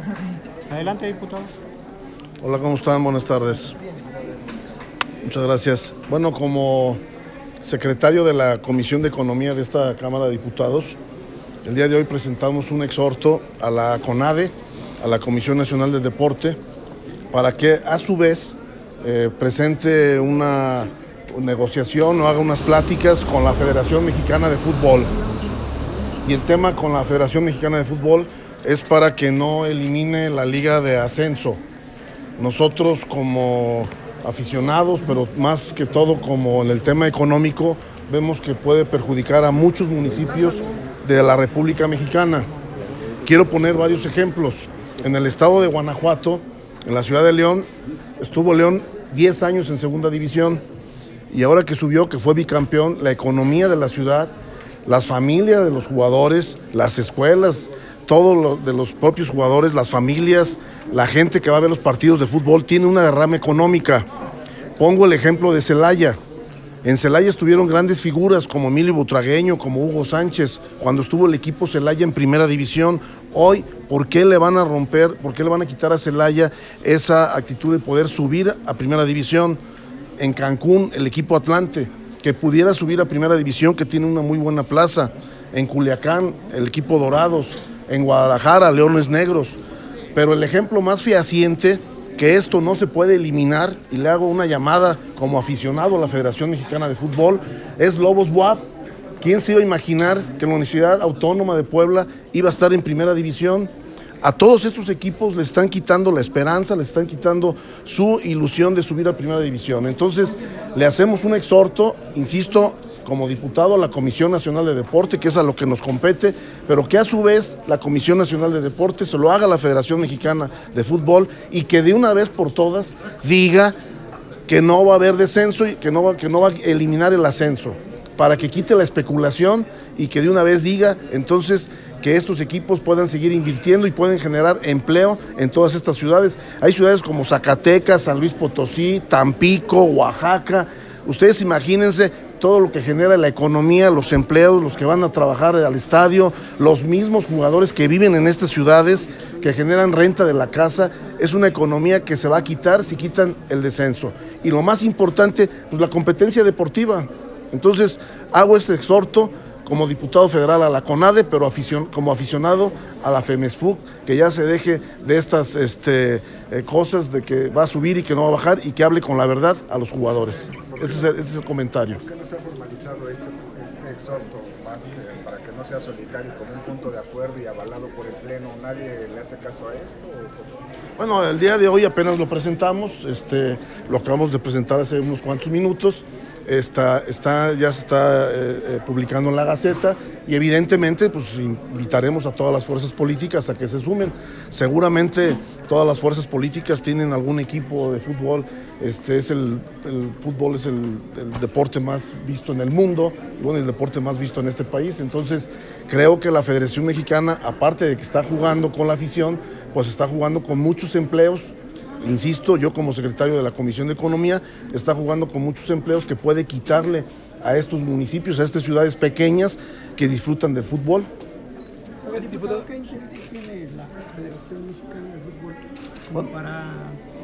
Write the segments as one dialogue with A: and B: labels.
A: Adelante, diputado.
B: Hola, ¿cómo están? Buenas tardes. Muchas gracias. Bueno, como secretario de la Comisión de Economía de esta Cámara de Diputados, el día de hoy presentamos un exhorto a la CONADE, a la Comisión Nacional del Deporte, para que a su vez presente una negociación o haga unas pláticas con la Federación Mexicana de Fútbol. Y el tema con la Federación Mexicana de Fútbol es para que no elimine la Liga de Ascenso. Nosotros como aficionados, pero más que todo como en el tema económico, vemos que puede perjudicar a muchos municipios de la República Mexicana. Quiero poner varios ejemplos. En el estado de Guanajuato, en la ciudad de León, estuvo León 10 años en segunda división y ahora que subió, que fue bicampeón, la economía de la ciudad, las familias de los jugadores, las escuelas, todo lo de los propios jugadores, las familias, la gente que va a ver los partidos de fútbol, tiene una derrama económica. Pongo el ejemplo de Celaya. En Celaya estuvieron grandes figuras como Emilio Butragueño, como Hugo Sánchez, cuando estuvo el equipo Celaya en primera división. Hoy, ¿por qué le van a romper, por qué le van a quitar a Celaya esa actitud de poder subir a primera división? En Cancún, el equipo Atlante, que pudiera subir a primera división, que tiene una muy buena plaza. En Culiacán, el equipo Dorados. En Guadalajara, Leones Negros. Pero el ejemplo más fehaciente, que esto no se puede eliminar, y le hago una llamada como aficionado a la Federación Mexicana de Fútbol, es Lobos BUAP. ¿Quién se iba a imaginar que la Universidad Autónoma de Puebla iba a estar en primera división? A todos estos equipos le están quitando la esperanza, le están quitando su ilusión de subir a primera división. Entonces, le hacemos un exhorto, insisto, como diputado a la Comisión Nacional de Deporte, que es a lo que nos compete, pero que a su vez la Comisión Nacional de Deporte se lo haga a la Federación Mexicana de Fútbol y que de una vez por todas diga que no va a haber descenso y que no va a eliminar el ascenso, para que quite la especulación y que de una vez diga entonces que estos equipos puedan seguir invirtiendo y pueden generar empleo en todas estas ciudades. Hay ciudades como Zacatecas, San Luis Potosí, Tampico, Oaxaca. Ustedes imagínense todo lo que genera la economía, los empleados, los que van a trabajar al estadio, los mismos jugadores que viven en estas ciudades, que generan renta de la casa. Es una economía que se va a quitar si quitan el descenso. Y lo más importante, pues la competencia deportiva. Entonces, hago este exhorto como diputado federal a la CONADE, pero como aficionado a la FEMESFUC, que ya se deje de estas cosas de que va a subir y que no va a bajar, y que hable con la verdad a los jugadores. Ese es el comentario.
C: ¿Por qué no se ha formalizado este exhorto más que para que no sea solitario, como un punto de acuerdo y avalado por el Pleno? ¿Nadie le hace caso a esto?
B: Bueno, el día de hoy apenas lo presentamos, lo acabamos de presentar hace unos cuantos minutos. Ya se está publicando en la Gaceta y evidentemente pues invitaremos a todas las fuerzas políticas a que se sumen. Seguramente todas las fuerzas políticas tienen algún equipo de fútbol. El fútbol es el deporte más visto en el mundo, y bueno, el deporte más visto en este país. Entonces creo que la Federación Mexicana, aparte de que está jugando con la afición, pues está jugando con muchos empleos. Insisto, yo como secretario de la Comisión de Economía, está jugando con muchos empleos que puede quitarle a estos municipios, a estas ciudades pequeñas que disfrutan del fútbol.
A: Diputado, ¿qué interés tiene la Federación Mexicana de Fútbol como para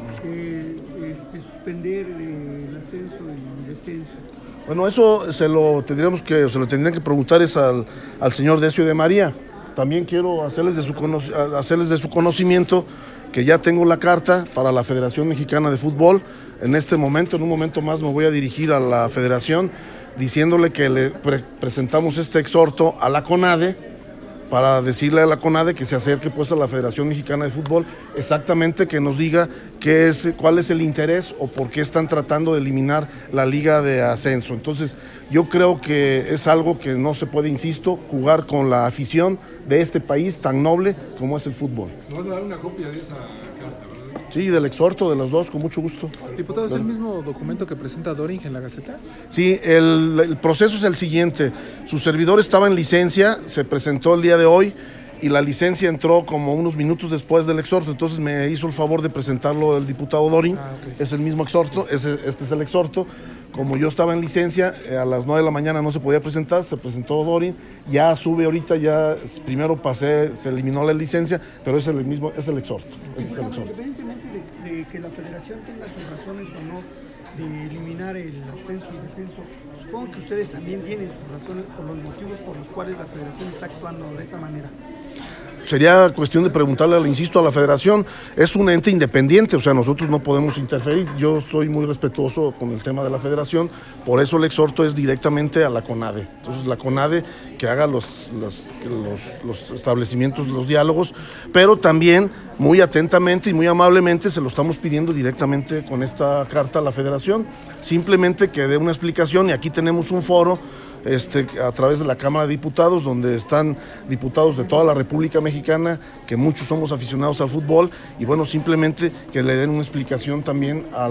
A: suspender el ascenso y el descenso?
B: Bueno, eso se lo tendrían que preguntar al señor Decio de María. También quiero hacerles de su conocimiento que ya tengo la carta para la Federación Mexicana de Fútbol. En un momento más me voy a dirigir a la Federación diciéndole que le presentamos este exhorto a la CONADE, para decirle a la CONADE que se acerque pues a la Federación Mexicana de Fútbol, exactamente que nos diga cuál es el interés o por qué están tratando de eliminar la Liga de Ascenso. Entonces yo creo que es algo que no se puede, insisto, jugar con la afición de este país tan noble como es el fútbol.
D: ¿Nos vas a dar una copia de esa carta, verdad?
B: Sí, del exhorto de los dos, con mucho gusto.
D: Diputado, ¿es el mismo documento que presenta Doring en la Gaceta?
B: Sí, el proceso es el siguiente. Su servidor estaba en licencia, se presentó el día de hoy. y la licencia entró como unos minutos después del exhorto, entonces me hizo el favor de presentarlo el diputado Dorin.
D: Okay.
B: Es el mismo exhorto, este es el exhorto. Como yo estaba en licencia, a las 9 de la mañana no se podía presentar, se presentó Dorin, ya sube ahorita, ya primero pasé, se eliminó la licencia, pero es el mismo, es el exhorto. Este es el exhorto.
A: Independientemente de que la federación tenga sus razones o no de eliminar el ascenso y descenso, supongo que ustedes también tienen sus razones o los motivos por los cuales la federación está actuando de esa manera.
B: Sería cuestión de preguntarle, insisto, a la federación. Es un ente independiente, o sea, nosotros no podemos interferir. Yo soy muy respetuoso con el tema de la federación, por eso el exhorto es directamente a la CONADE. Entonces la CONADE que haga los establecimientos, los diálogos, pero también muy atentamente y muy amablemente se lo estamos pidiendo directamente con esta carta a la federación, simplemente que dé una explicación, y aquí tenemos un foro a través de la Cámara de Diputados, donde están diputados de toda la República Mexicana, que muchos somos aficionados al fútbol, y bueno, simplemente que le den una explicación también a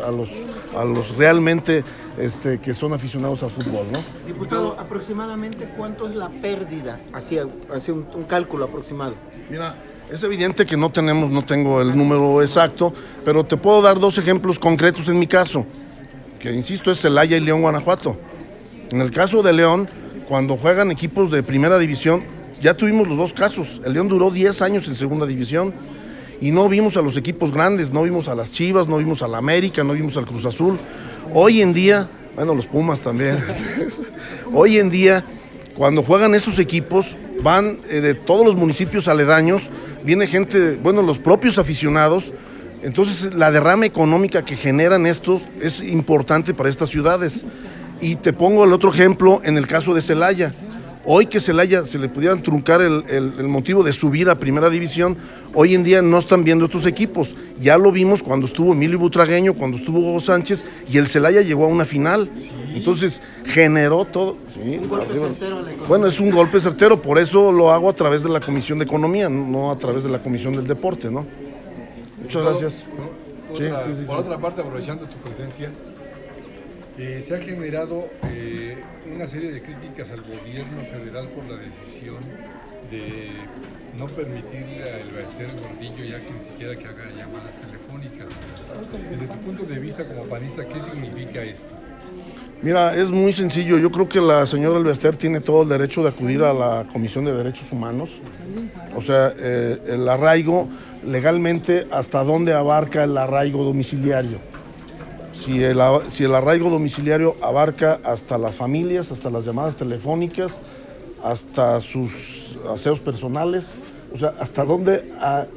B: los realmente que son aficionados al fútbol, ¿no?
E: Diputado, aproximadamente ¿cuánto es la pérdida? Hacia un cálculo aproximado.
B: Mira, es evidente que no tengo el número exacto, pero te puedo dar 2 ejemplos concretos en mi caso, que insisto es Celaya y León, Guanajuato. En el caso de León, cuando juegan equipos de primera división, ya tuvimos los 2 casos. El León duró 10 años en segunda división y no vimos a los equipos grandes, no vimos a las Chivas, no vimos a la América, no vimos al Cruz Azul. Hoy en día, bueno, los Pumas también. Hoy en día, cuando juegan estos equipos, van de todos los municipios aledaños, viene gente, bueno, los propios aficionados. Entonces, la derrama económica que generan estos es importante para estas ciudades. Y te pongo el otro ejemplo en el caso de Celaya. Hoy que Celaya se le pudieran truncar el motivo de subir a primera división, hoy en día no están viendo estos equipos. Ya lo vimos cuando estuvo Emilio Butragueño, cuando estuvo Hugo Sánchez, y el Celaya llegó a una final. Sí. Entonces generó todo. Sí,
E: un golpe certero a la economía.
B: Bueno, es un golpe certero, por eso lo hago a través de la Comisión de Economía, no a través de la Comisión del Deporte, ¿no? Muchas gracias.
D: Por otra parte, aprovechando tu presencia, se ha generado una serie de críticas al gobierno federal por la decisión de no permitirle a El Ballester Gordillo ya que ni siquiera que haga llamadas telefónicas. Desde tu punto de vista como panista, ¿qué significa esto?
B: Mira, es muy sencillo. Yo creo que la señora El Ballester tiene todo el derecho de acudir a la Comisión de Derechos Humanos. O sea, el arraigo, legalmente, ¿hasta dónde abarca el arraigo domiciliario? Si el arraigo domiciliario abarca hasta las familias, hasta las llamadas telefónicas, hasta sus aseos personales, o sea, hasta dónde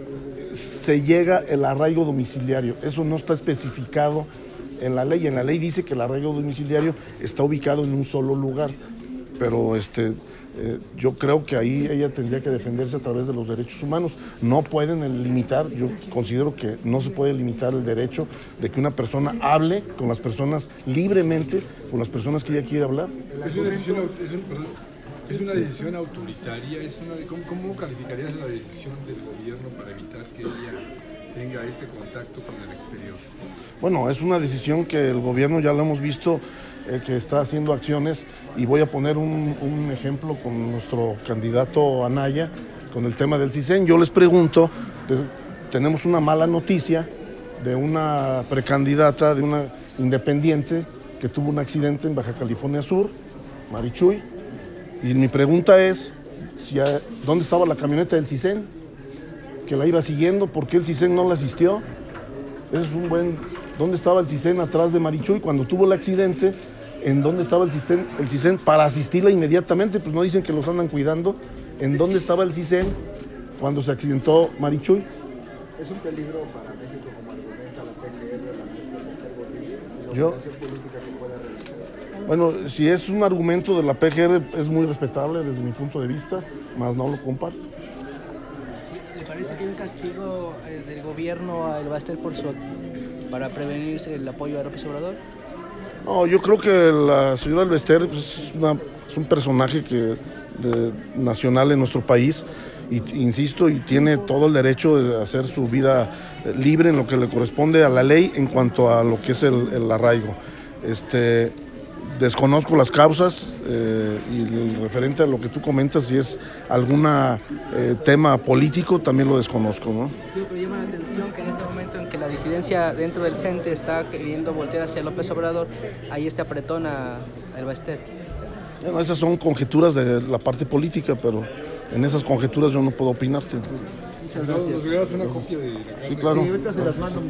B: se llega el arraigo domiciliario. Eso no está especificado en la ley. En la ley dice que el arraigo domiciliario está ubicado en un solo lugar, pero yo creo que ahí ella tendría que defenderse a través de los derechos humanos. No pueden limitar, yo considero que no se puede limitar el derecho de que una persona hable con las personas libremente, con las personas que ella quiere hablar.
D: Es una decisión autoritaria. ¿Cómo calificarías la decisión del gobierno para evitar que ella tenga este contacto con el exterior?
B: Bueno, es una decisión que el gobierno ya lo hemos visto, que está haciendo acciones, y voy a poner un ejemplo con nuestro candidato Anaya, con el tema del CISEN. Yo les pregunto, tenemos una mala noticia de una precandidata, de una independiente, que tuvo un accidente en Baja California Sur, Marichuy, y mi pregunta es, ¿dónde estaba la camioneta del CISEN? Que la iba siguiendo, ¿por qué el CISEN no la asistió? Ese es ¿dónde estaba el CISEN atrás de Marichuy cuando tuvo el accidente? ¿En dónde estaba el CISEN para asistirla inmediatamente? Pues no dicen que los andan cuidando. ¿En dónde estaba el CISEN cuando se accidentó Marichuy?
C: ¿Es un peligro para México, como argumenta la PGR, la maestra Ballester Gordillo, la operación política que pueda realizar?
B: Bueno, si es un argumento de la PGR, es muy respetable desde mi punto de vista, más no lo comparto.
F: ¿Le parece que hay un castigo del gobierno a El Ballester para prevenir el apoyo a López Obrador?
B: No, yo creo que la señora El Ballester es un personaje nacional en nuestro país, y insisto, y tiene todo el derecho de hacer su vida libre en lo que le corresponde a la ley en cuanto a lo que es el arraigo. Desconozco las causas y el referente a lo que tú comentas, si es algún tema político, también lo desconozco, ¿no?
F: Pero llama la atención que en este momento en que la disidencia dentro del CENTE está queriendo voltear hacia López Obrador, ahí este apretón a El Ballester.
B: Bueno, esas son conjeturas de la parte política, pero en esas conjeturas yo no puedo opinarte.
E: Muchas gracias.
D: Nos regalas una copia de la carta.
B: Sí, claro.
E: Sí, ahorita se las mando.